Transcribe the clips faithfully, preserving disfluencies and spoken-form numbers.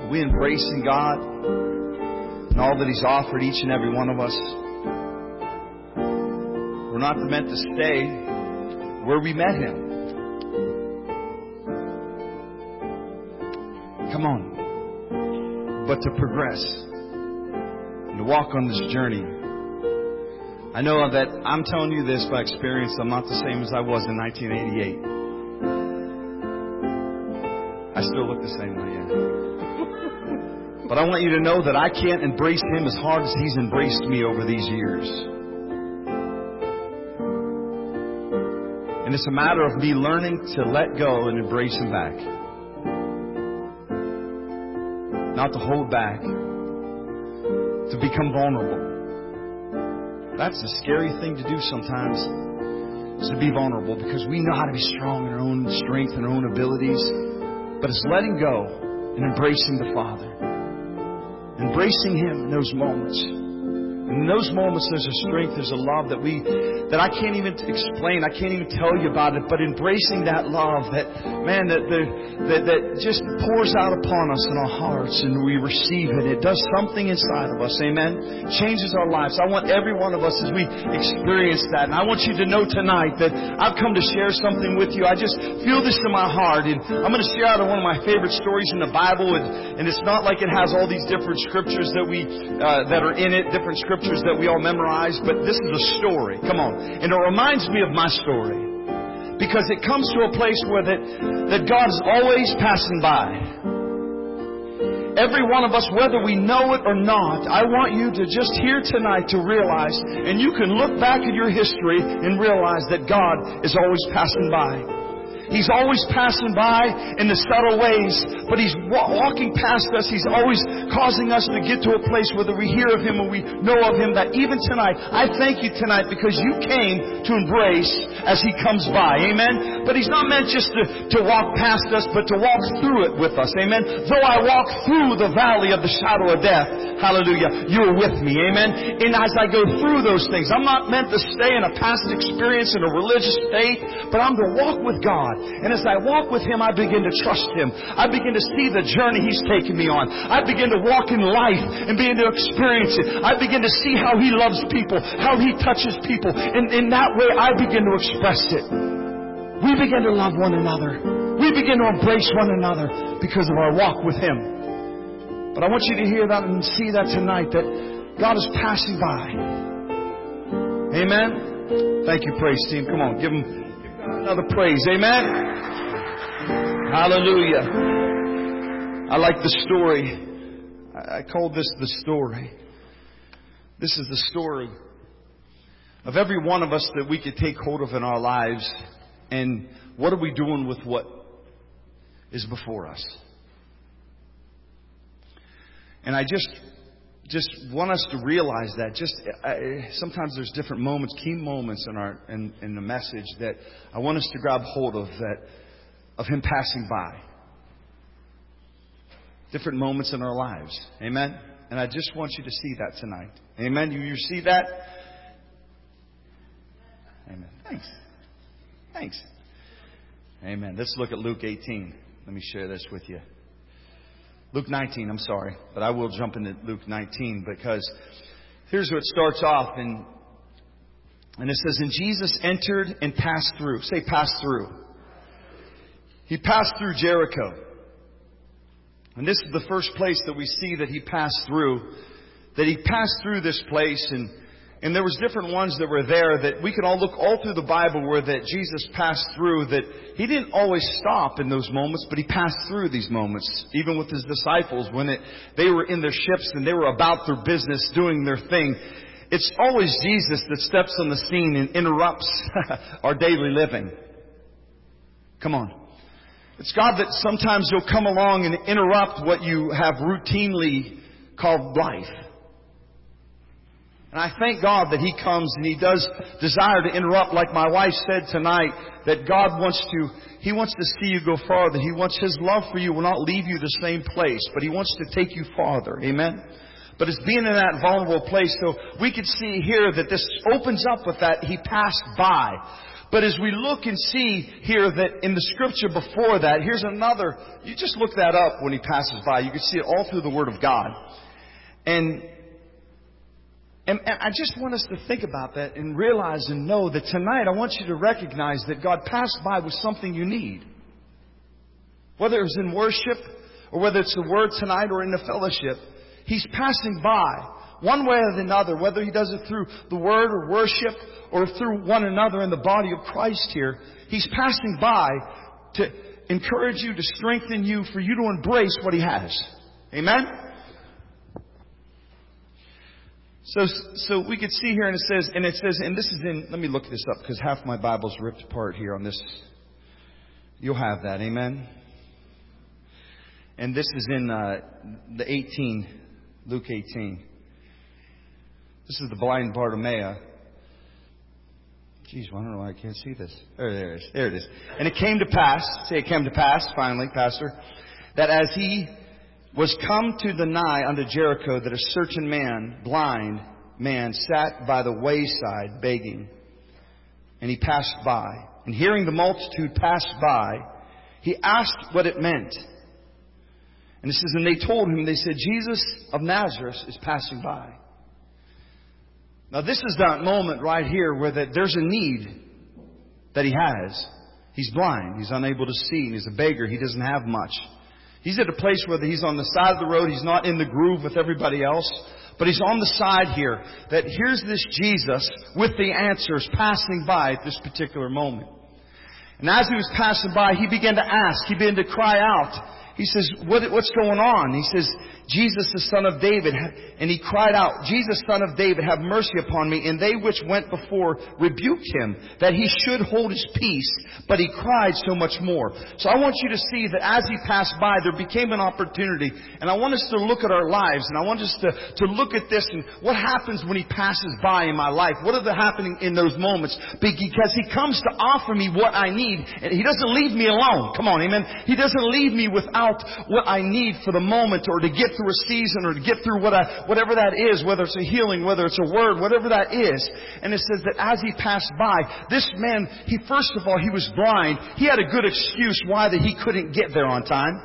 Are we embracing God and all that He's offered each and every one of us? We're not meant to stay where we met Him. Come on. But to progress and to walk on this journey. I know that I'm telling you this by experience. I'm not the same as I was in nineteen eighty-eight. I still look the same way, yeah. But I want you to know that I can't embrace Him as hard as He's embraced me over these years. And it's a matter of me learning to let go and embrace Him back. Not to hold back. To become vulnerable. That's the scary thing to do sometimes, is to be vulnerable, because we know how to be strong in our own strength and our own abilities. But it's letting go and embracing the Father. Embracing Him in those moments. And in those moments there's a strength, there's a love that we that I can't even explain. I can't even tell you about it. But embracing that love, that man, that that, that just pours out upon us in our hearts, and we receive it. It does something inside of us. Amen. It changes our lives. I want every one of us, as we experience that. And I want you to know tonight that I've come to share something with you. I just feel this in my heart. And I'm going to share out of one of my favorite stories in the Bible. And, and it's not like it has all these different scriptures that we uh, that are in it, different scriptures that we all memorize, but this is a story. Come on. And it reminds me of my story. Because it comes to a place where that, that God is always passing by. Every one of us, whether we know it or not, I want you to just hear tonight to realize, and you can look back at your history and realize that God is always passing by. He's always passing by in the subtle ways, but He's walking past us. He's always causing us to get to a place where we hear of Him and we know of Him. That even tonight, I thank you tonight because you came to embrace as He comes by. Amen? But He's not meant just to, to walk past us, but to walk through it with us. Amen? Though I walk through the valley of the shadow of death, hallelujah, you're with me. Amen? And as I go through those things, I'm not meant to stay in a past experience in a religious state, but I'm to walk with God. And as I walk with Him, I begin to trust Him. I begin to see the journey He's taken me on. I begin to walk in life and begin to experience it. I begin to see how He loves people, how He touches people. And in that way, I begin to express it. We begin to love one another. We begin to embrace one another because of our walk with Him. But I want you to hear that and see that tonight, that God is passing by. Amen? Thank you, praise team. Come on, give Him another praise. Amen. Hallelujah. I like the story. I called this the story. This is the story of every one of us that we could take hold of in our lives. And what are we doing with what is before us? And I just Just want us to realize that. Just I, sometimes there's different moments, key moments in our in, in the message that I want us to grab hold of, that of Him passing by. Different moments in our lives, Amen. And I just want you to see that tonight, Amen. You, you see that? Amen. Thanks. Thanks. Amen. Let's look at Luke eighteen. Let me share this with you. Luke nineteen, I'm sorry, but I will jump into Luke nineteen, because here's what starts off, and and it says, and Jesus entered and passed through. Say, passed through. He passed through Jericho. And this is the first place that we see that He passed through. That He passed through this place, and And there was different ones that were there that we can all look all through the Bible where that Jesus passed through, that He didn't always stop in those moments, but He passed through these moments. Even with His disciples, when it, they were in their ships and they were about their business, doing their thing. It's always Jesus that steps on the scene and interrupts our daily living. Come on. It's God that sometimes He'll come along and interrupt what you have routinely called life. And I thank God that He comes and He does desire to interrupt, like my wife said tonight, that God wants to, He wants to see you go farther. He wants His love for you will not leave you the same place, but He wants to take you farther. Amen? But it's being in that vulnerable place. So we could see here that this opens up with that He passed by. But as we look and see here that in the scripture before that, here's another, you just look that up when he passes by. You can see it all through the Word of God. And, and, and I just want us to think about that and realize and know that tonight I want you to recognize that God passed by with something you need. Whether it was in worship or whether it's the Word tonight or in the fellowship, He's passing by. One way or another, whether He does it through the Word or worship or through one another in the body of Christ here, He's passing by to encourage you, to strengthen you, for you to embrace what He has. Amen? So, so we could see here, and it says, and it says, and this is in, let me look this up because half my Bible's ripped apart here on this. You'll have that. Amen? And this is in uh, the eighteen, Luke eighteen. This is the blind Bartimaeus. Jeez, well, I don't know why I can't see this. There, there it is. There it is. And it came to pass, say it came to pass, finally, Pastor, that as he was come to the nigh unto Jericho, that a certain man, blind man, sat by the wayside begging. And he passed by. And hearing the multitude pass by, he asked what it meant. And it says, and they told him, they said, Jesus of Nazareth is passing by. Now this is that moment right here where that there's a need that he has. He's blind. He's unable to see. And he's a beggar. He doesn't have much. He's at a place where he's on the side of the road. He's not in the groove with everybody else. But he's on the side here. That here's this Jesus with the answers passing by at this particular moment. And as he was passing by, he began to ask. He began to cry out. He says, what, what's going on? He says, Jesus, the Son of David. And he cried out, Jesus, Son of David, have mercy upon me. And they which went before rebuked him, that he should hold his peace. But he cried so much more. So I want you to see that as he passed by, there became an opportunity. And I want us to look at our lives. And I want us to, to look at this and what happens when he passes by in my life. What are the happening in those moments? Because he comes to offer me what I need. And he doesn't leave me alone. Come on, amen. He doesn't leave me without what I need for the moment or to get through a season or to get through what I, whatever that is, whether it's a healing, whether it's a word, whatever that is. And it says that as he passed by, this man, he first of all, he was blind. He had a good excuse why that he couldn't get there on time.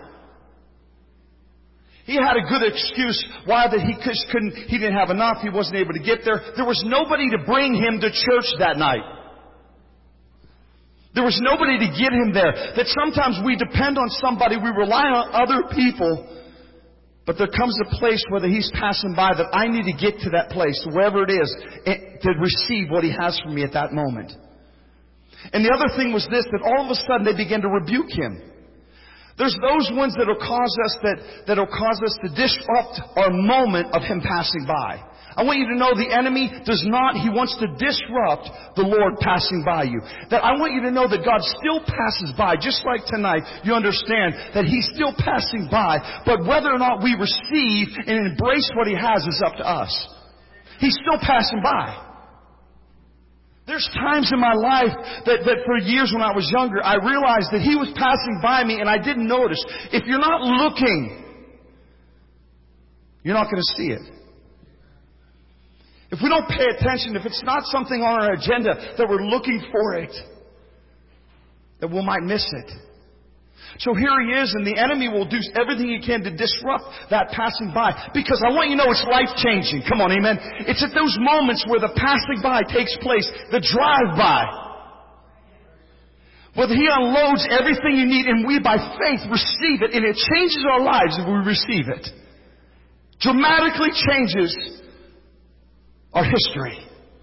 He had a good excuse why that he couldn't, he didn't have enough, he wasn't able to get there. There was nobody to bring him to church that night. There was nobody to get him there. That sometimes we depend on somebody, we rely on other people. But there comes a place where he's passing by that I need to get to that place, wherever it is, to receive what he has for me at that moment. And the other thing was this, that all of a sudden they began to rebuke him. There's those ones that will cause us that, that will cause us to disrupt our moment of him passing by. I want you to know the enemy does not, he wants to disrupt the Lord passing by you. That I want you to know that God still passes by, just like tonight. You understand that He's still passing by, but whether or not we receive and embrace what He has is up to us. He's still passing by. There's times in my life that, that for years when I was younger, I realized that He was passing by me and I didn't notice. If you're not looking, you're not going to see it. If we don't pay attention, if it's not something on our agenda that we're looking for it, that we might miss it. So here he is, and the enemy will do everything he can to disrupt that passing by. Because I want you to know it's life-changing. Come on, amen. It's at those moments where the passing by takes place, the drive-by. Whether he unloads everything you need, and we by faith receive it, and it changes our lives if we receive it. Dramatically changes our history.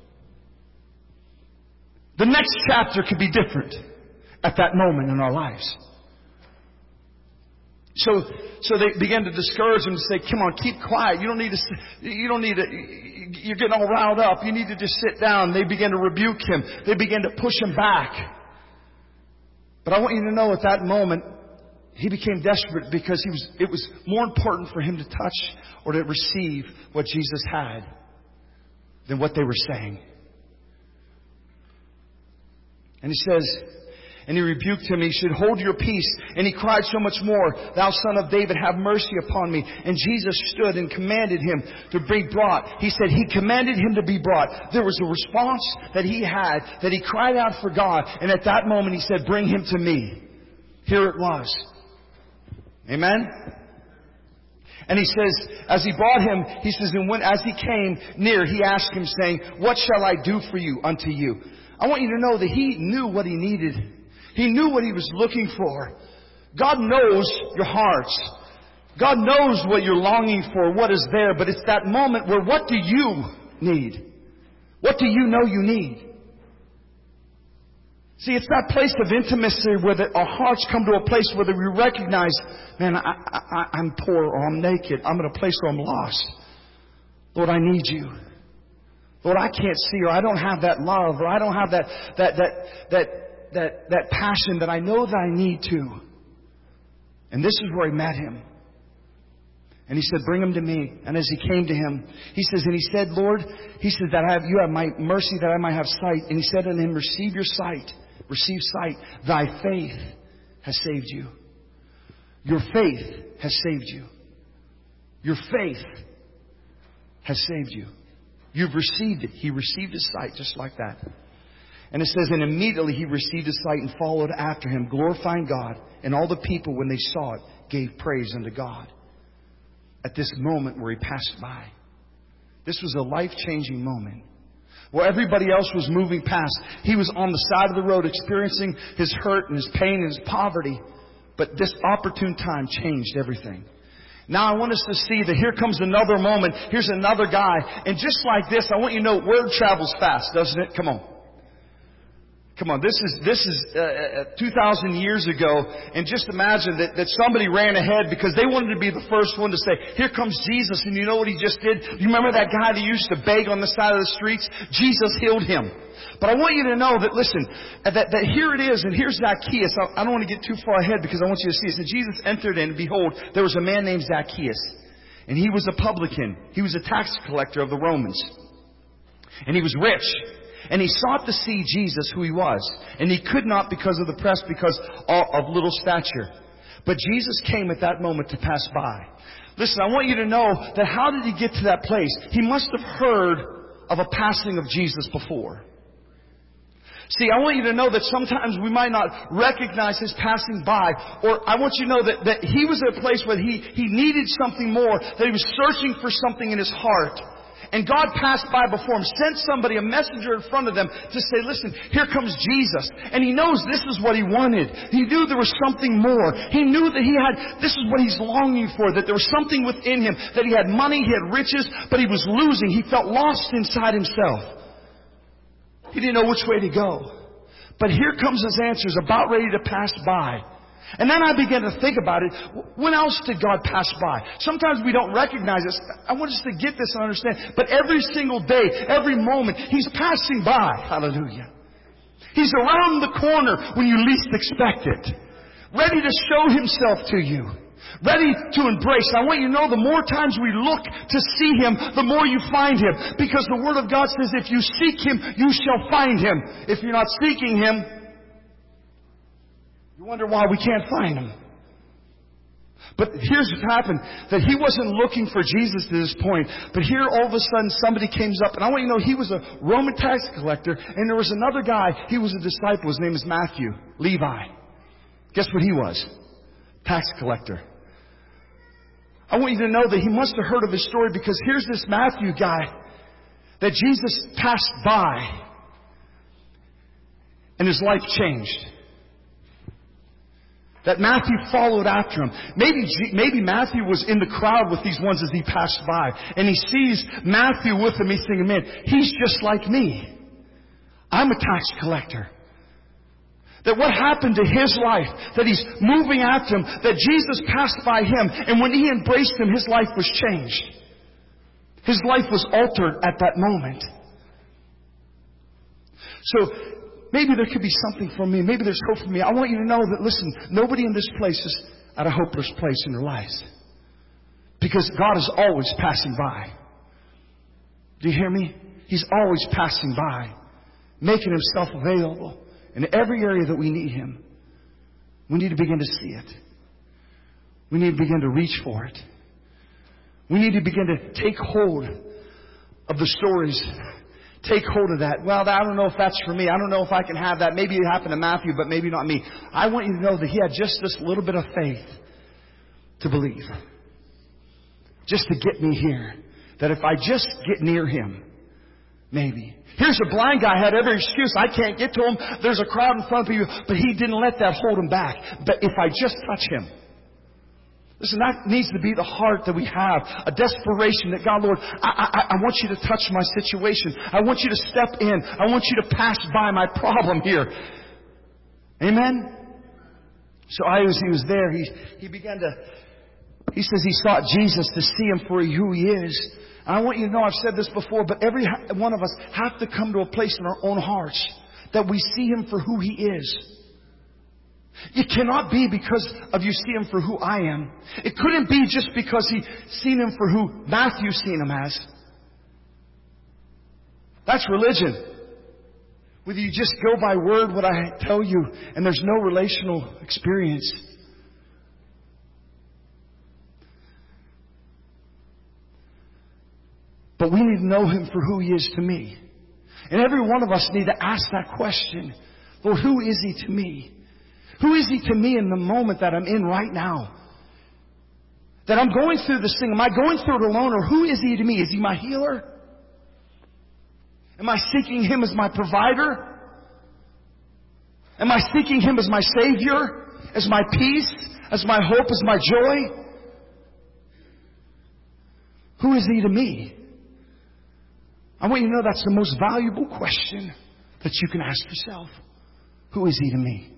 The next chapter could be different at that moment in our lives. So, so they began to discourage him to say, "Come on, keep quiet. You don't need to. You don't need to. You're getting all riled up. You need to just sit down." They began to rebuke him. They began to push him back. But I want you to know, at that moment, he became desperate because he was. It was more important for him to touch or to receive what Jesus had than what they were saying. And he says, And he rebuked him. He said, hold your peace. And he cried so much more, thou son of David, have mercy upon me. And Jesus stood and commanded him to be brought. He said he commanded him to be brought. There was a response that he had, that he cried out for God. And at that moment he said, bring him to me. Here it was. Amen? And he says, as he brought him, he says, and when, as he came near, he asked him, saying, what shall I do for you unto you? I want you to know that he knew what he needed. He knew what he was looking for. God knows your hearts. God knows what you're longing for, what is there. But it's that moment where, what do you need? What do you know you need? See, it's that place of intimacy where the, our hearts come to a place where we recognize, man, I, I, I'm poor or I'm naked. I'm in a place where I'm lost. Lord, I need you. Lord, I can't see, or I don't have that love, or I don't have that that that that that that passion that I know that I need to. And this is where he met him. And he said, bring him to me. And as he came to him, he says, and he said, Lord, he said, that I have, you have my mercy that I might have sight. And he said unto him, receive your sight. Receive sight. Thy faith has saved you. Your faith has saved you. Your faith has saved you. You've received it. He received his sight just like that. And it says, and immediately he received his sight and followed after him, glorifying God. And all the people, when they saw it, gave praise unto God. At this moment where he passed by. This was a life-changing moment. Where everybody else was moving past, he was on the side of the road experiencing his hurt and his pain and his poverty. But this opportune time changed everything. Now I want us to see that here comes another moment. Here's another guy. And just like this, I want you to know word travels fast, doesn't it? Come on. Come on, this is this is uh, two thousand years ago, and just imagine that, that somebody ran ahead because they wanted to be the first one to say, here comes Jesus, and you know what he just did? You remember that guy that used to beg on the side of the streets? Jesus healed him. But I want you to know that, listen, that, that here it is, and here's Zacchaeus. I, I don't want to get too far ahead because I want you to see it. So Jesus entered in, and behold, there was a man named Zacchaeus, and he was a publican. He was a tax collector of the Romans, and he was rich. And he sought to see Jesus, who he was. And he could not because of the press, because of little stature. But Jesus came at that moment to pass by. Listen, I want you to know that how did he get to that place? He must have heard of a passing of Jesus before. See, I want you to know that sometimes we might not recognize his passing by. Or I want you to know that, that he was at a place where he, he needed something more. That he was searching for something in his heart. And God passed by before him, sent somebody, a messenger in front of them to say, listen, here comes Jesus. And he knows this is what he wanted. He knew there was something more. He knew that he had, this is what he's longing for, that there was something within him, that he had money, he had riches, but he was losing. He felt lost inside himself. He didn't know which way to go. But here comes his answers, about ready to pass by. And then I began to think about it. When else did God pass by? Sometimes we don't recognize this. I want us to get this and understand. But every single day, every moment, he's passing by. Hallelujah. He's around the corner when you least expect it. Ready to show himself to you. Ready to embrace. I want you to know the more times we look to see him, the more you find him. Because the Word of God says if you seek him, you shall find him. If you're not seeking him, you wonder why we can't find him. But here's what happened. That he wasn't looking for Jesus at this point. But here all of a sudden somebody comes up. And I want you to know he was a Roman tax collector. And there was another guy. He was a disciple. His name is Matthew. Levi. Guess what he was? Tax collector. I want you to know that he must have heard of his story. Because here's this Matthew guy that Jesus passed by. And his life changed. That Matthew followed after him. Maybe, maybe Matthew was in the crowd with these ones as he passed by. And he sees Matthew with him. He's thinking, man, he's just like me. I'm a tax collector. That what happened to his life, that he's moving after him, that Jesus passed by him. And when he embraced him, his life was changed. His life was altered at that moment. So, maybe there could be something for me. Maybe there's hope for me. I want you to know that, listen, nobody in this place is at a hopeless place in their lives. Because God is always passing by. Do you hear me? He's always passing by. Making himself available In every area that we need Him, we need to begin to see it. We need to begin to reach for it. We need to begin to take hold of the stories. Take hold of that. Well, I don't know if that's for me. I don't know if I can have that. Maybe it happened to Matthew, but maybe not me. I want you to know that he had just this little bit of faith to believe. Just to get me here. That if I just get near Him, maybe. Here's a blind guy, had every excuse. I can't get to him. There's a crowd in front of you. But he didn't let that hold him back. But if I just touch Him. Listen, that needs to be the heart that we have. A desperation that, God, Lord, I, I, I want you to touch my situation. I want you to step in. I want you to pass by my problem here. Amen? So I, as he was there, he, he began to, he says he sought Jesus to see Him for who He is. And I want you to know, I've said this before, but every one of us have to come to a place in our own hearts that we see Him for who He is. It cannot be because of you see Him for who I am. It couldn't be just because He seen Him for who Matthew's seen Him as. That's religion. Whether you just go by word what I tell you and there's no relational experience. But we need to know Him for who He is to me. And every one of us need to ask that question. Lord, who is He to me? Who is He to me in the moment that I'm in right now? That I'm going through this thing. Am I going through it alone, or who is He to me? Is He my healer? Am I seeking Him as my provider? Am I seeking Him as my Savior? As my peace? As my hope? As my joy? Who is He to me? I want you to know that's the most valuable question that you can ask yourself. Who is He to me?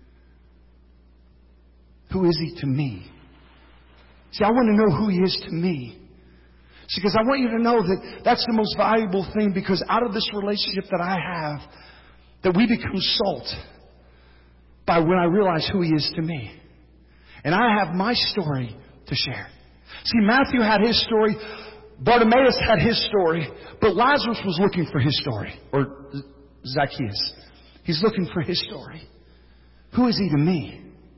Who is He to me? See, I want to know who He is to me. See, because I want you to know that that's the most valuable thing, because out of this relationship that I have, that we become salt by when I realize who He is to me. And I have my story to share. See, Matthew had his story. Bartimaeus had his story. But Lazarus was looking for his story. Or Zacchaeus. He's looking for his story. Who is He to me?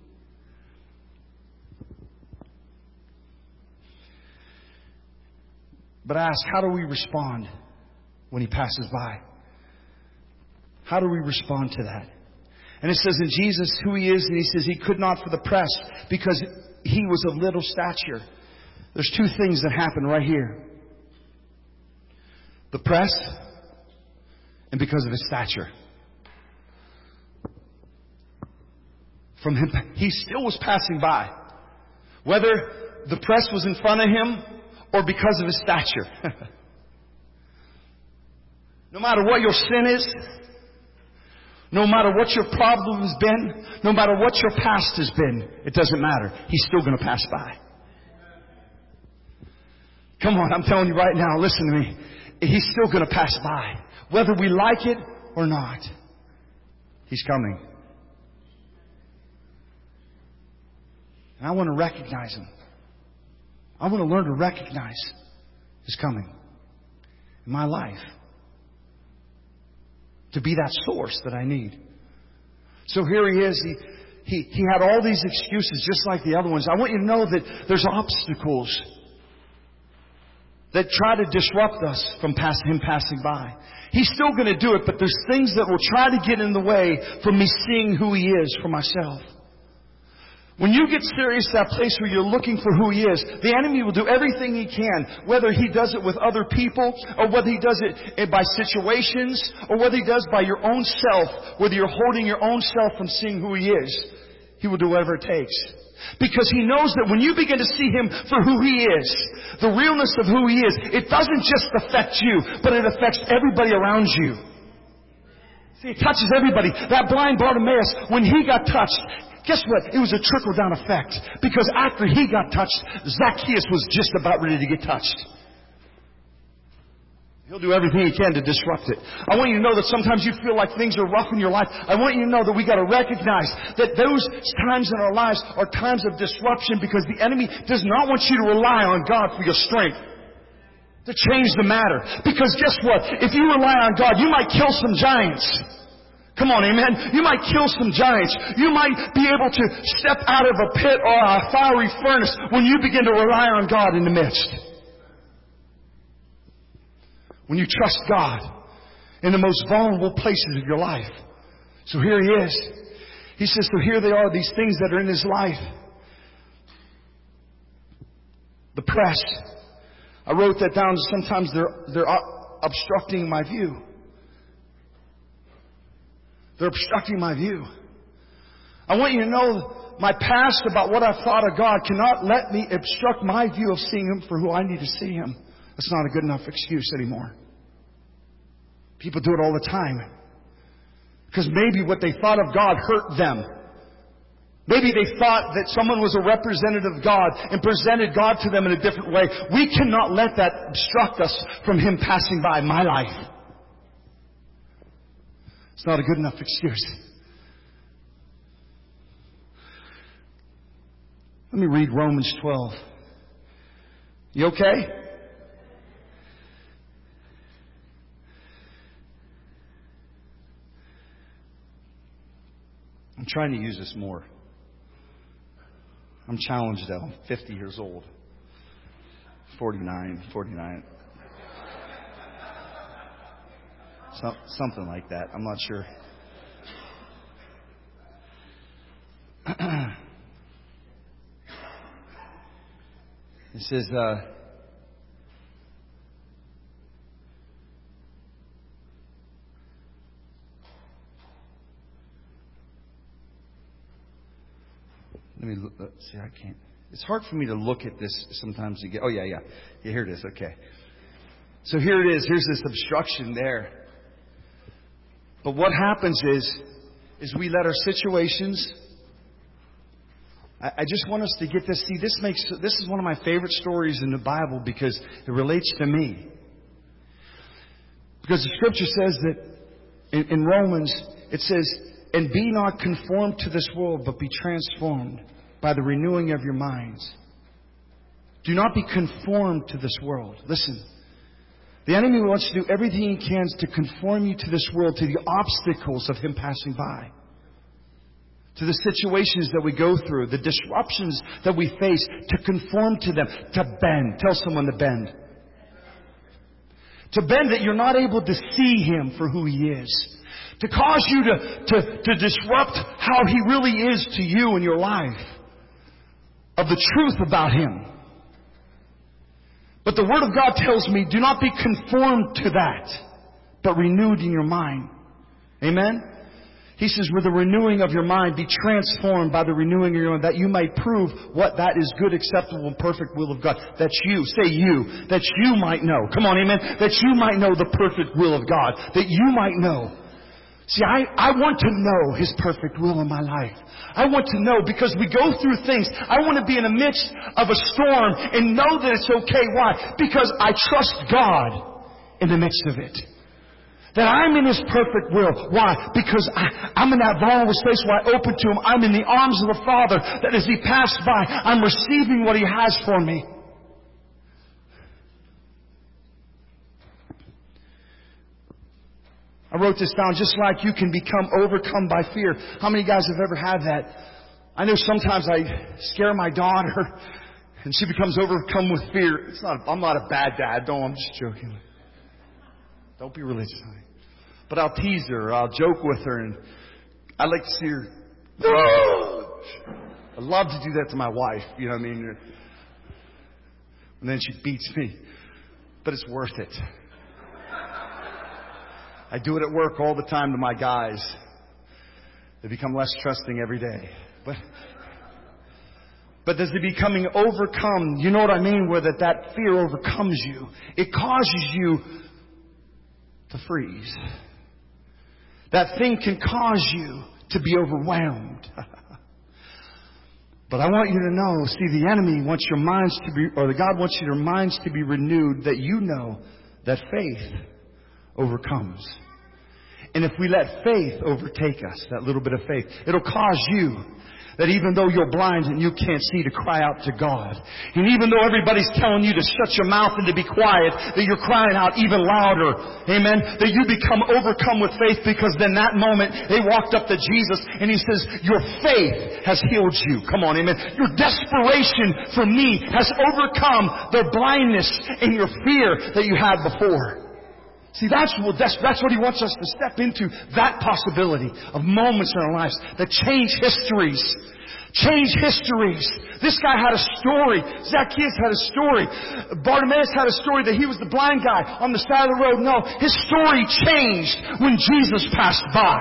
But I ask, how do we respond when He passes by? How do we respond to that? And it says in Jesus who He is, and He says He could not for the press because He was of little stature. There's two things that happen right here. The press, and because of His stature. From Him, He still was passing by. Whether the press was in front of Him or because of His stature. No matter what your sin is, no matter what your problem has been, no matter what your past has been, it doesn't matter. He's still going to pass by. Come on, I'm telling you right now, listen to me. He's still going to pass by. Whether we like it or not. He's coming. And I want to recognize Him. I want to learn to recognize His coming in my life. To be that source that I need. So here He is. He, he, he had all these excuses just like the other ones. I want you to know that there's obstacles that try to disrupt us from pass, Him passing by. He's still going to do it, but there's things that will try to get in the way from me seeing who He is for myself. When you get serious at that place where you're looking for who He is, the enemy will do everything he can, whether he does it with other people, or whether he does it by situations, or whether he does by your own self, whether you're holding your own self from seeing who He is. He will do whatever it takes. Because he knows that when you begin to see Him for who He is, the realness of who He is, it doesn't just affect you, but it affects everybody around you. See, it touches everybody. That blind Bartimaeus, when he got touched, guess what? It was a trickle-down effect. Because after he got touched, Zacchaeus was just about ready to get touched. He'll do everything he can to disrupt it. I want you to know that sometimes you feel like things are rough in your life. I want you to know that we got to recognize that those times in our lives are times of disruption, because the enemy does not want you to rely on God for your strength to change the matter. Because guess what? If you rely on God, you might kill some giants. Come on, amen. You might kill some giants. You might be able to step out of a pit or a fiery furnace when you begin to rely on God in the midst. When you trust God in the most vulnerable places of your life. So here he is. He says, so here they are, these things that are in his life. The press. I wrote that down. Sometimes they're, they're obstructing my view. They're obstructing my view. I want you to know my past about what I've thought of God cannot let me obstruct my view of seeing Him for who I need to see Him. That's not a good enough excuse anymore. People do it all the time. Because maybe what they thought of God hurt them. Maybe they thought that someone was a representative of God and presented God to them in a different way. We cannot let that obstruct us from Him passing by my life. It's not a good enough excuse. Let me read Romans twelve. You okay? I'm trying to use this more. I'm challenged though. I'm fifty years old. forty-nine, forty-nine. So, something like that. I'm not sure. It says, uh, let me look, let's see, I can't. It's hard for me to look at this sometimes and get, oh yeah, yeah. Yeah, here it is. Okay. So here it is. Here's this obstruction there. But what happens is, is we let our situations, I, I just want us to get this. See, this makes, this is one of my favorite stories in the Bible because it relates to me. Because the Scripture says that in, in Romans, it says, and be not conformed to this world, but be transformed by the renewing of your minds. Do not be conformed to this world. Listen. The enemy wants to do everything he can to conform you to this world, to the obstacles of Him passing by. To the situations that we go through, the disruptions that we face, to conform to them, to bend. Tell someone to bend. To bend that you're not able to see Him for who He is. To cause you to, to, to disrupt how He really is to you in your life. Of the truth about Him. But the Word of God tells me, do not be conformed to that, but renewed in your mind. Amen? He says, with the renewing of your mind, be transformed by the renewing of your mind, that you might prove what that is good, acceptable, and perfect will of God. That you, say you, that you might know. Come on, amen? That you might know the perfect will of God. That you might know. See, I, I want to know His perfect will in my life. I want to know because we go through things. I want to be in the midst of a storm and know that it's okay. Why? Because I trust God in the midst of it. That I'm in His perfect will. Why? Because I, I'm in that vulnerable space where I open to Him. I'm in the arms of the Father. That as He passed by, I'm receiving what He has for me. I wrote this down, just like you can become overcome by fear. How many guys have ever had that? I know sometimes I scare my daughter and she becomes overcome with fear. It's not, I'm not a bad dad. No, I'm just joking. Don't be religious, honey. But I'll tease her, or I'll joke with her, and I like to see her. I love to do that to my wife, you know what I mean? And then she beats me. But it's worth it. I do it at work all the time to my guys. They become less trusting every day. But, but as they becoming overcome, you know what I mean? Where that, that fear overcomes you. It causes you to freeze. That thing can cause you to be overwhelmed. But I want you to know, see, the enemy wants your minds to be, or the God wants your minds to be renewed, that you know that faith overcomes. And if we let faith overtake us, that little bit of faith, it'll cause you That even though you're blind and you can't see, to cry out to God. And even though everybody's telling you to shut your mouth and to be quiet, that you're crying out even louder. Amen. That you become overcome with faith, because then that moment they walked up to Jesus and He says, your faith has healed you. Come on, amen. Your desperation for me has overcome the blindness and your fear that you had before. See, that's what, that's, that's what He wants us to step into, that possibility of moments in our lives that change histories. Change histories. This guy had a story. Zacchaeus had a story. Bartimaeus had a story that he was the blind guy on the side of the road. No, his story changed when Jesus passed by.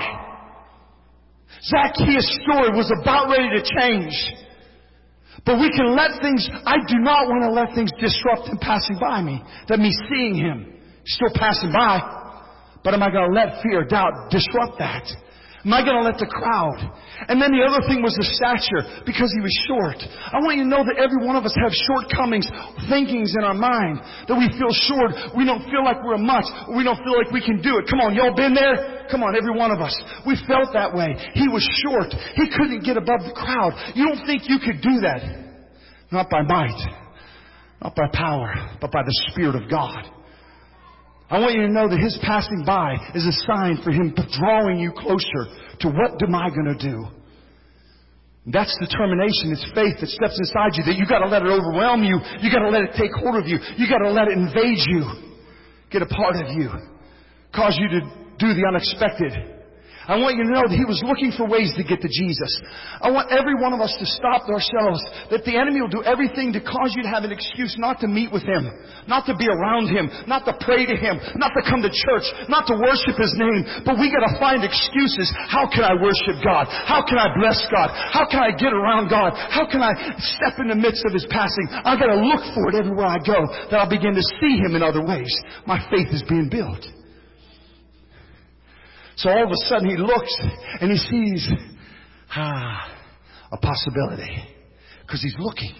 Zacchaeus' story was about ready to change. But we can let things, I do not want to let things disrupt Him passing by me. That me seeing Him. Still passing by, but am I going to let fear, doubt disrupt that? Am I going to let the crowd? And then the other thing was the stature, because he was short. I want you to know that every one of us have shortcomings, thinkings in our mind, that we feel short, we don't feel like we're a much, we don't feel like we can do it. Come on, y'all been there? Come on, every one of us. We felt that way. He was short. He couldn't get above the crowd. You don't think you could do that? Not by might, not by power, but by the Spirit of God. I want you to know that His passing by is a sign for Him drawing you closer to what am I going to do? That's determination. It's faith that steps inside you, that you got to let it overwhelm you. You got to let it take hold of you. You got to let it invade you. Get a part of you. Cause you to do the unexpected. I want you to know that He was looking for ways to get to Jesus. I want every one of us to stop ourselves, that the enemy will do everything to cause you to have an excuse not to meet with Him, not to be around Him, not to pray to Him, not to come to church, not to worship His name. But we got to find excuses. How can I worship God? How can I bless God? How can I get around God? How can I step in the midst of His passing? I've got to look for it everywhere I go, that I'll begin to see Him in other ways. My faith is being built. So all of a sudden he looks and he sees, ah, a possibility. Because he's looking.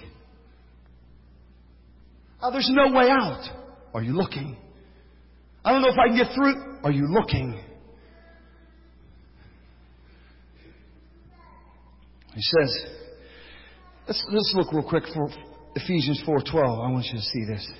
Oh, there's no way out. Are you looking? I don't know if I can get through it. Are you looking? He says, let's, let's look real quick for Ephesians four twelve. I want you to see this.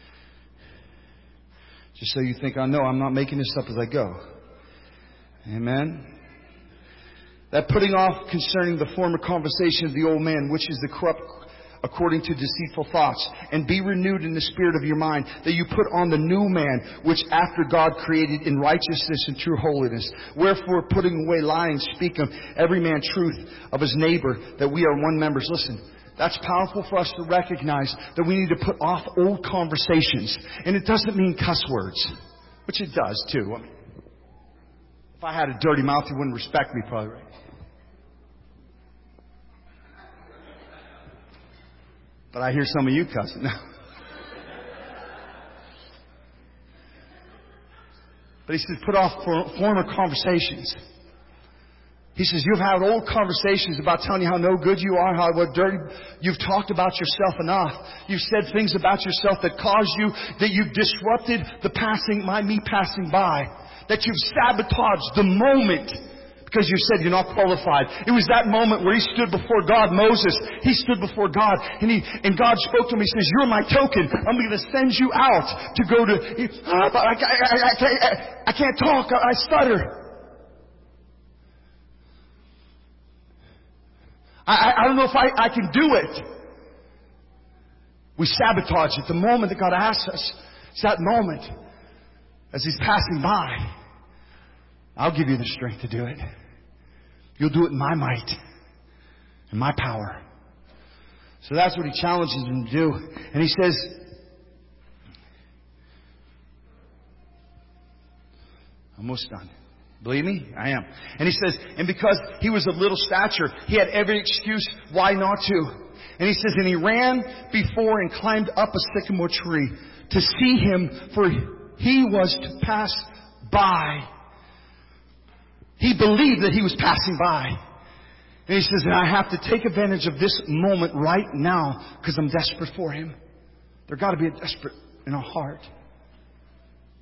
Just so you think I know I'm not making this up as I go. Amen. That putting off concerning the former conversation of the old man, which is the corrupt according to deceitful thoughts, and be renewed in the spirit of your mind, that you put on the new man, which after God created in righteousness and true holiness. Wherefore, putting away lying, speak of every man truth of his neighbor, that we are one members. Listen, that's powerful for us to recognize that we need to put off old conversations. And it doesn't mean cuss words, which it does too. I mean, if I had a dirty mouth, you wouldn't respect me, probably, right? But I hear some of you cussing now. But he says, put off former conversations. He says, you've had old conversations about telling you how no good you are, how what dirty. You've talked about yourself enough. You've said things about yourself that caused you, that you've disrupted the passing, my me passing by. That you've sabotaged the moment because you said you're not qualified. It was that moment where he stood before God. Moses, he stood before God, and he and God spoke to him. He says, "You're my token. I'm going to send you out to go to." He, oh, but I, I, I, I, can't, I, I can't talk. I, I stutter. I, I don't know if I, I can do it. We sabotage it. The moment that God asks us, it's that moment as He's passing by. I'll give you the strength to do it. You'll do it in my might, in my power. So that's what He challenges him to do. And He says, almost done. Believe me? I am. And He says, and because he was of little stature, he had every excuse why not to. And He says, and he ran before and climbed up a sycamore tree to see him, for he was to pass by. He believed that he was passing by. And he says, and I have to take advantage of this moment right now because I'm desperate for him. There's got to be a desperate in our heart.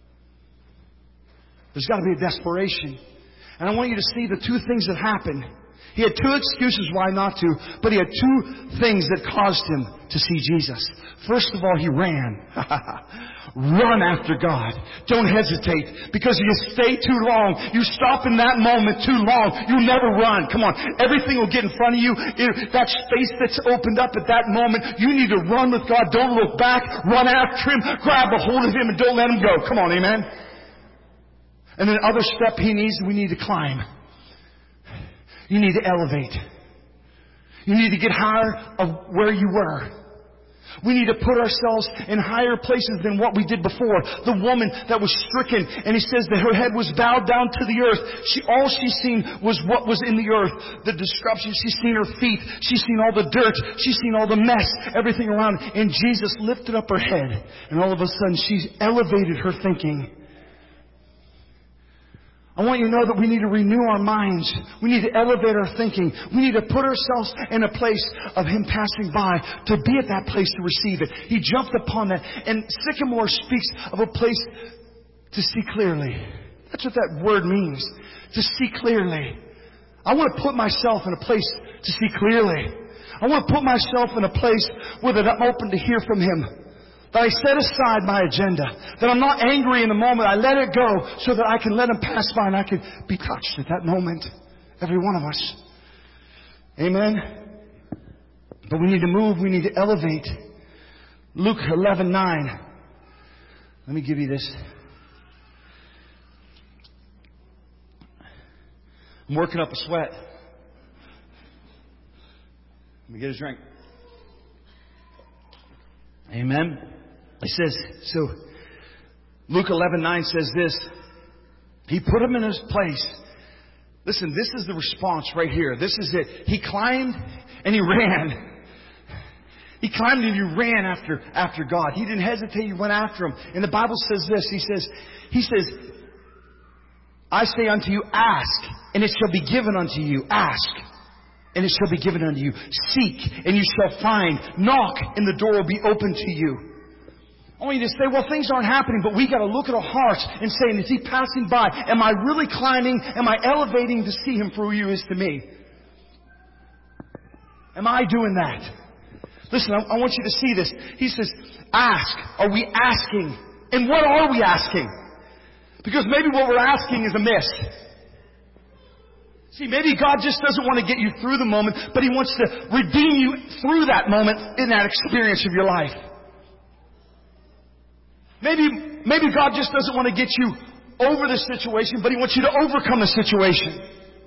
There's got to be a desperation. And I want you to see the two things that happen. He had two excuses why not to, but he had two things that caused him to see Jesus. First of all, he ran. Run after God. Don't hesitate. Because if you stay too long, you stop in that moment too long, you'll never run. Come on. Everything will get in front of you. That space that's opened up at that moment, you need to run with God. Don't look back. Run after Him. Grab a hold of Him and don't let Him go. Come on, amen? And then the other step he needs, we need to climb. You need to elevate. You need to get higher of where you were. We need to put ourselves in higher places than what we did before. The woman that was stricken, and he says that her head was bowed down to the earth. She, all she's seen was what was in the earth. The destruction. She's seen her feet. She's seen all the dirt. She's seen all the mess, everything around. And Jesus lifted up her head, and all of a sudden she's elevated her thinking. I want you to know that we need to renew our minds. We need to elevate our thinking. We need to put ourselves in a place of Him passing by, to be at that place to receive it. He jumped upon that. And Sycamore speaks of a place to see clearly. That's what that word means. To see clearly. I want to put myself in a place to see clearly. I want to put myself in a place where that I'm open to hear from Him. That I set aside my agenda. That I'm not angry in the moment. I let it go so that I can let Him pass by and I can be touched at that moment. Every one of us. Amen? But we need to move. We need to elevate. Luke eleven nine. Let me give you this. I'm working up a sweat. Let me get a drink. Amen. It says, so Luke eleven nine says this. He put him in his place. Listen, this is the response right here. This is it. He climbed and he ran. He climbed and he ran after, after God. He didn't hesitate. He went after Him. And the Bible says this. He says, He says, I say unto you, ask, and it shall be given unto you. Ask, and it shall be given unto you. Seek, and you shall find. Knock, and the door will be open to you. I want you to say, well, things aren't happening, but we got to look at our hearts and say, is He passing by? Am I really climbing? Am I elevating to see Him for who He is to me? Am I doing that? Listen, I, I want you to see this. He says, ask. Are we asking? And what are we asking? Because maybe what we're asking is amiss. See, maybe God just doesn't want to get you through the moment, but He wants to redeem you through that moment in that experience of your life. Maybe, maybe God just doesn't want to get you over the situation, but He wants you to overcome the situation.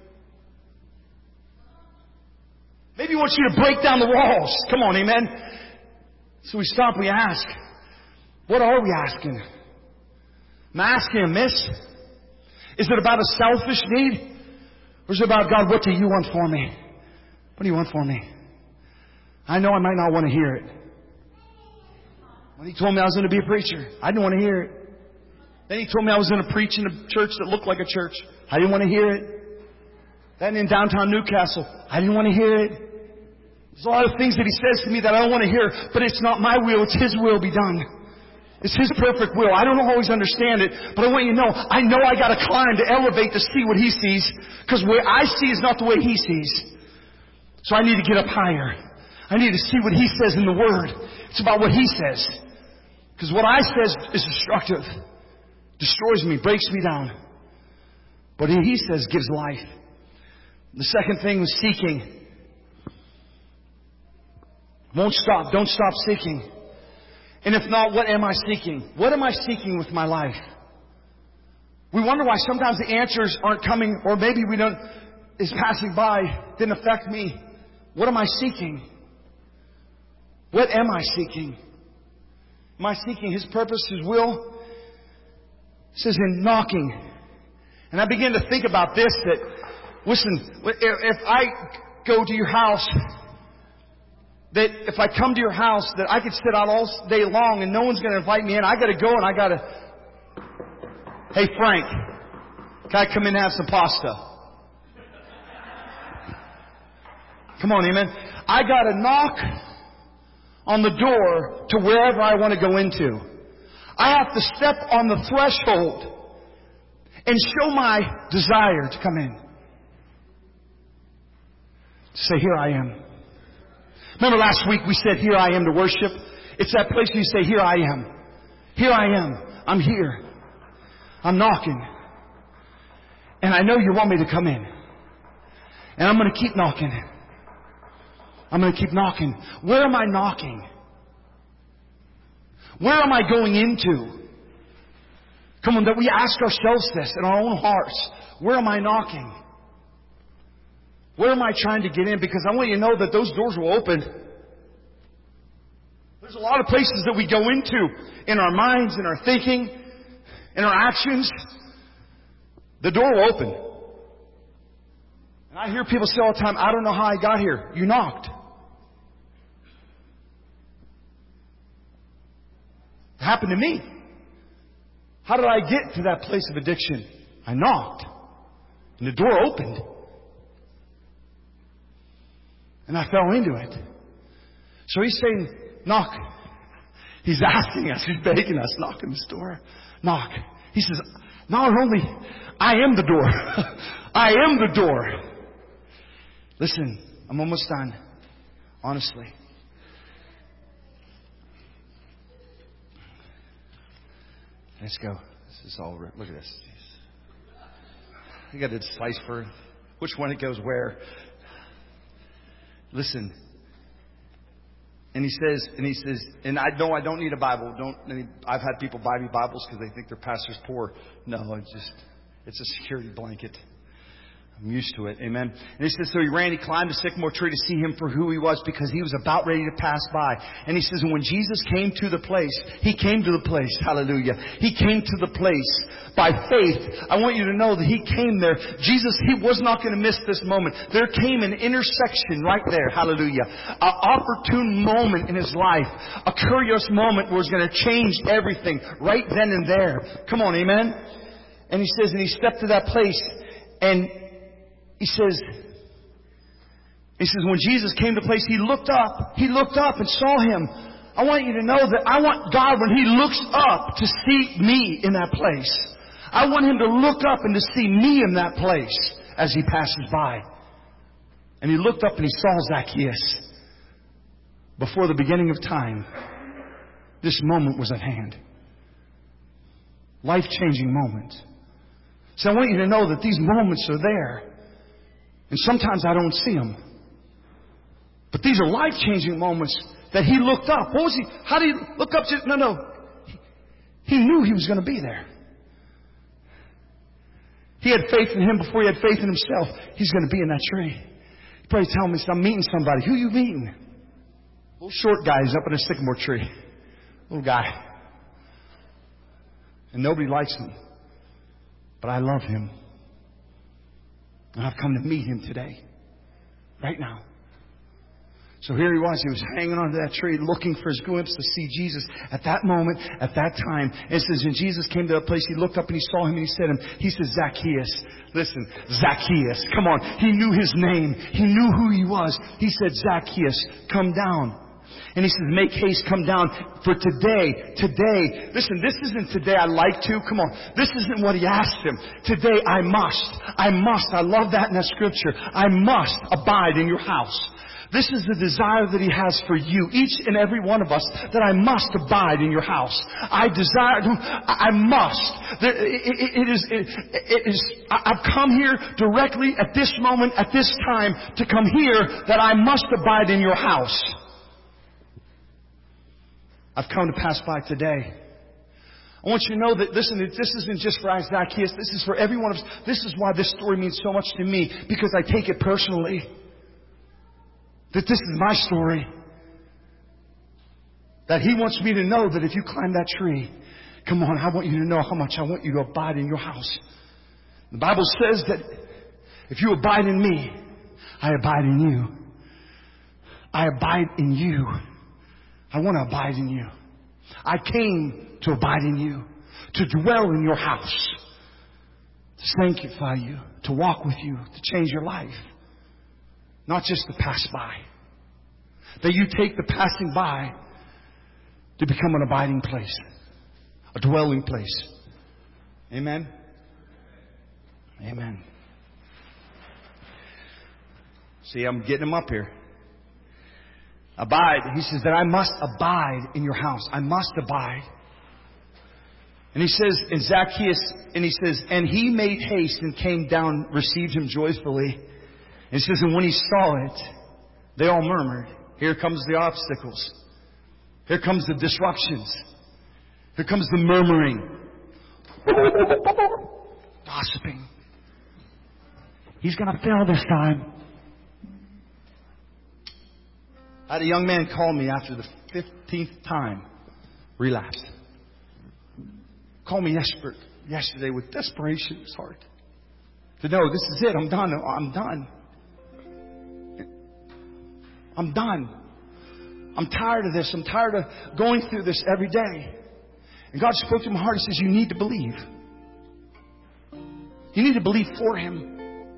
Maybe He wants you to break down the walls. Come on, amen? So we stop, we ask, what are we asking? Am I asking amiss? Is it about a selfish need? Or is it about, God, what do you want for me? What do you want for me? I know I might not want to hear it. When He told me I was going to be a preacher, I didn't want to hear it. Then He told me I was going to preach in a church that looked like a church. I didn't want to hear it. Then in downtown Newcastle, I didn't want to hear it. There's a lot of things that He says to me that I don't want to hear, but it's not my will, it's His will be done. It's His perfect will. I don't always understand it, but I want you to know, I know I got to climb to elevate to see what He sees, because what I see is not the way He sees. So I need to get up higher. I need to see what He says in the Word. It's about what He says. Because what I says is destructive. Destroys me, breaks me down. But what He says gives life. The second thing was seeking. Won't stop. Don't stop seeking. And if not, what am I seeking? What am I seeking with my life? We wonder why sometimes the answers aren't coming, or maybe we don't, is passing by, didn't affect me. What am I seeking? What am I seeking? Am I seeking His purpose, His will? It says in knocking. And I began to think about this, that, listen, if I go to your house, that if I come to your house, that I could sit out all day long and no one's going to invite me in. I got to go and I got to, hey Frank, can I come in and have some pasta? Come on, amen. I got to knock on the door to wherever I want to go into. I have to step on the threshold and show my desire to come in. Say, here I am. Remember last week we said, here I am to worship? It's that place where you say, here I am. Here I am. I'm here. I'm knocking. And I know you want me to come in. And I'm going to keep knocking. I'm going to keep knocking. Where am I knocking? Where am I going into? Come on, that we ask ourselves this in our own hearts. Where am I knocking? Where am I trying to get in? Because I want you to know that those doors will open. There's a lot of places that we go into in our minds, in our thinking, in our actions. The door will open. And I hear people say all the time, I don't know how I got here. You knocked. It happened to me. How did I get to that place of addiction? I knocked. And the door opened. And I fell into it. So he's saying, knock. He's asking us, he's begging us, knock on this door. Knock. He says, not only, I am the door. I am the door. Listen, I'm almost done. Honestly. Let's go. This is all, look at this. You got to decipher which one it goes where. Listen. And he says, and he says, and I know I don't need a Bible. Don't. I mean, I've had people buy me Bibles because they think their pastor's poor. No, it's just, it's a security blanket. I'm used to it. Amen. And he says, so he ran, he climbed a sycamore tree to see him for who he was because he was about ready to pass by. And he says, and when Jesus came to the place, he came to the place. Hallelujah. He came to the place by faith. I want you to know that he came there. Jesus, he was not going to miss this moment. There came an intersection right there. Hallelujah. An opportune moment in his life. A curious moment where it's going to change everything right then and there. Come on, amen. And he says, and he stepped to that place and He says, he says, when Jesus came to place, he looked up. He looked up and saw him. I want you to know that I want God, when he looks up, to see me in that place. I want him to look up and to see me in that place as he passes by. And he looked up and he saw Zacchaeus. Before the beginning of time, this moment was at hand. Life-changing moment. So I want you to know that these moments are there. And sometimes I don't see them. But these are life-changing moments that he looked up. What was he? How did he look up to? No, no. He, he knew he was going to be there. He had faith in him before he had faith in himself. He's going to be in that tree. He probably tell me, I'm meeting somebody. Who are you meeting? Little short guy is up in a sycamore tree. Little guy. And nobody likes him. But I love him. And I've come to meet him today. Right now. So here he was. He was hanging onto that tree looking for his glimpse to see Jesus at that moment, at that time. And it says, when Jesus came to that place, he looked up and he saw him and he said to him, he says, Zacchaeus. Listen, Zacchaeus. Come on. He knew his name. He knew who he was. He said, Zacchaeus, come down. And he says, make haste, come down. For today, today, listen, this isn't today I like to. Come on. This isn't what he asked him. Today I must. I must. I love that in that scripture. I must abide in your house. This is the desire that he has for you, each and every one of us, that I must abide in your house. I desire, I must. It, it, it is, it, it is, I've come here directly at this moment, at this time, to come here that I must abide in your house. I've come to pass by today. I want you to know that, listen, this isn't just for Zacchaeus. This is for every one of us. This is why this story means so much to me, because I take it personally. That this is my story. That he wants me to know that if you climb that tree, come on, I want you to know how much I want you to abide in your house. The Bible says that if you abide in me, I abide in you. I abide in you. I want to abide in you. I came to abide in you, to dwell in your house, to sanctify you, to walk with you, to change your life. Not just to pass by. That you take the passing by to become an abiding place, a dwelling place. Amen? Amen. See, I'm getting him up here. Abide. He says that I must abide in your house. I must abide. And he says, in Zacchaeus, and he says, and he made haste and came down, received him joyfully. And he says, and when he saw it, they all murmured. Here comes the obstacles. Here comes the disruptions. Here comes the murmuring. Gossiping. He's going to fail this time. I had a young man call me after the fifteenth time relapsed. Called me yesterday with desperation in his heart. Said, no, this is it. I'm done. I'm done. I'm done. I'm tired of this. I'm tired of going through this every day. And God spoke to my heart. He says, you need to believe. You need to believe for Him.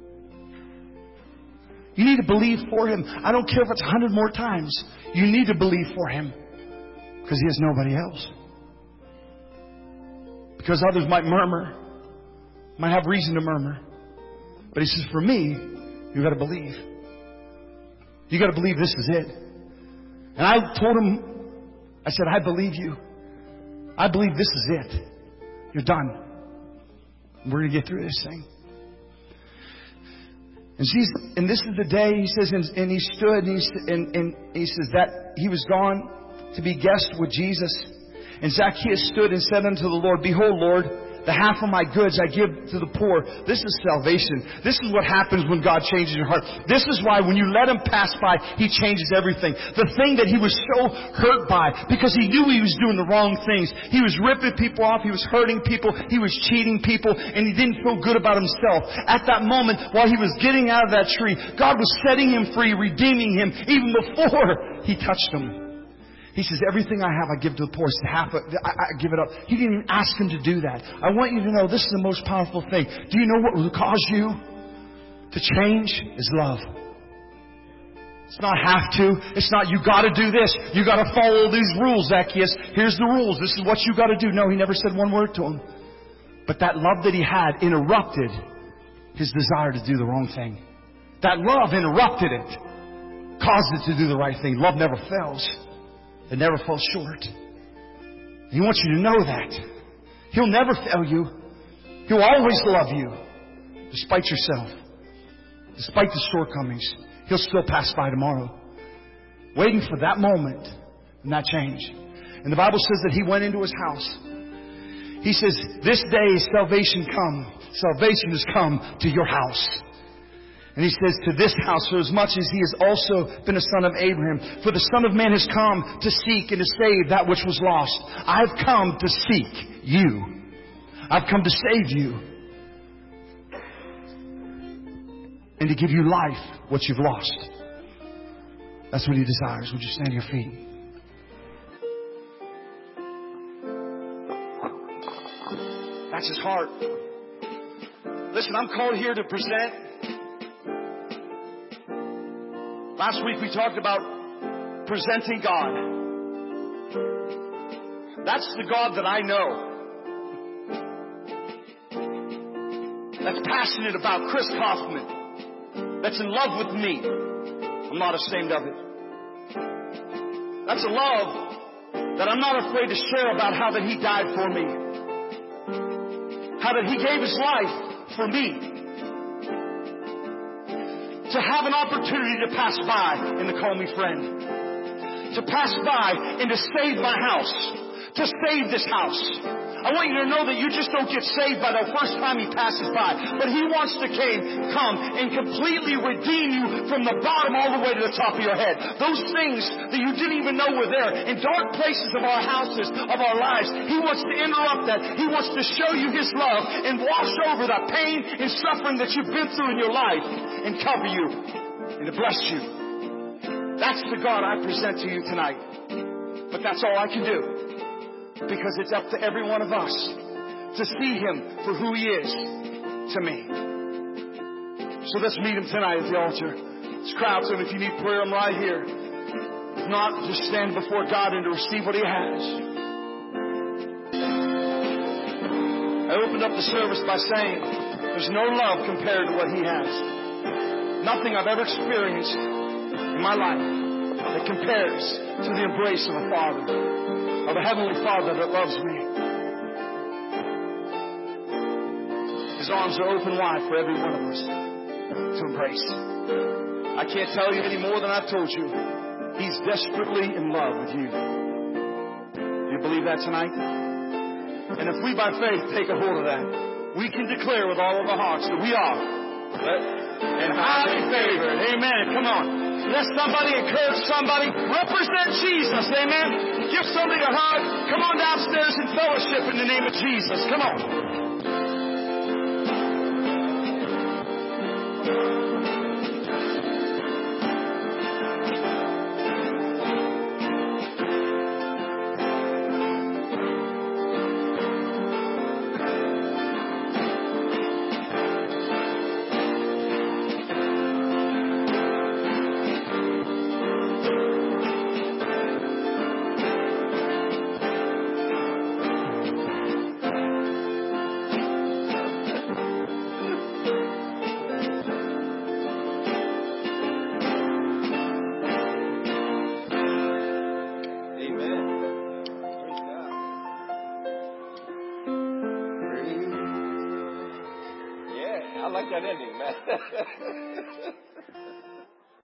You need to believe for Him. I don't care if it's a hundred more times. You need to believe for Him. Because He has nobody else. Because others might murmur. Might have reason to murmur. But He says, for me, you got to believe. You got to believe this is it. And I told him, I said, I believe you. I believe this is it. You're done. We're going to get through this thing. And she's, and this is the day, he says, and, and he stood, and he, and, and he says that he was gone to be guest with Jesus. And Zacchaeus stood and said unto the Lord, behold, Lord, the half of my goods I give to the poor. This is salvation. This is what happens when God changes your heart. This is why when you let Him pass by, He changes everything. The thing that he was so hurt by, because he knew he was doing the wrong things. He was ripping people off. He was hurting people. He was cheating people. And he didn't feel good about himself. At that moment, while he was getting out of that tree, God was setting him free, redeeming him, even before he touched him. He says, everything I have, I give to the poor. It's half, I, I give it up. He didn't even ask him to do that. I want you to know this is the most powerful thing. Do you know what will cause you to change? Is love. It's not have to. It's not you got to do this. You got to follow these rules, Zacchaeus. Here's the rules. This is what you got to do. No, he never said one word to him. But that love that he had interrupted his desire to do the wrong thing. That love interrupted it. Caused it to do the right thing. Love never fails. It never falls short. He wants you to know that. He'll never fail you. He'll always love you. Despite yourself. Despite the shortcomings. He'll still pass by tomorrow. Waiting for that moment and that change. And the Bible says that he went into his house. He says, this day salvation come. Salvation has come to your house. And he says, to this house, for as much as he has also been a son of Abraham. For the Son of Man has come to seek and to save that which was lost. I've come to seek you. I've come to save you. And to give you life, what you've lost. That's what he desires. Would you stand to your feet? That's his heart. Listen, I'm called here to present. Last week we talked about presenting God. That's the God that I know. That's passionate about Chris Kaufman. That's in love with me. I'm not ashamed of it. That's a love that I'm not afraid to share about how that He died for me. How that He gave His life for me. To have an opportunity to pass by and to call me friend. To pass by and to save my house. To save this house. I want you to know that you just don't get saved by the first time He passes by. But He wants to came, come and completely redeem you from the bottom all the way to the top of your head. Those things that you didn't even know were there in dark places of our houses, of our lives. He wants to interrupt that. He wants to show you His love and wash over the pain and suffering that you've been through in your life and cover you and to bless you. That's the God I present to you tonight. But that's all I can do. Because it's up to every one of us to see Him for who He is to me. So let's meet Him tonight at the altar. Let's cry out to Him. If you need prayer, I'm right here. If not, just stand before God and to receive what He has. I opened up the service by saying there's no love compared to what He has. Nothing I've ever experienced in my life that compares to the embrace of a Father, of a Heavenly Father that loves me. His arms are open wide for every one of us to embrace. I can't tell you any more than I've told you. He's desperately in love with you. Do you believe that tonight? And if we by faith take a hold of that, we can declare with all of our hearts that we are and highly favored. Amen. Come on. Let somebody encourage somebody. Represent Jesus. Amen. Give somebody a hug. Come on downstairs and fellowship in the name of Jesus. Come on. I like that ending, man.